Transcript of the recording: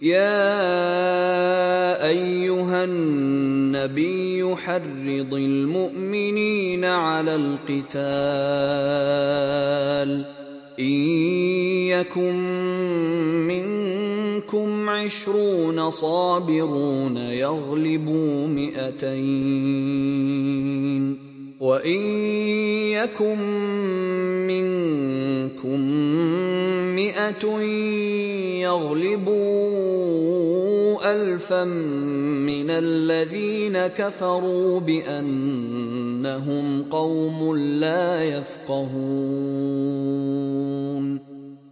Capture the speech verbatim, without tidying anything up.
يا أيها النبي حرض المؤمنين على القتال إن يكن منكم عشرون صابرون يغلبوا مئتين وإن يكن منكم مئة يغلبوا ألفا من الذين كفروا بأنهم قوم لا يفقهون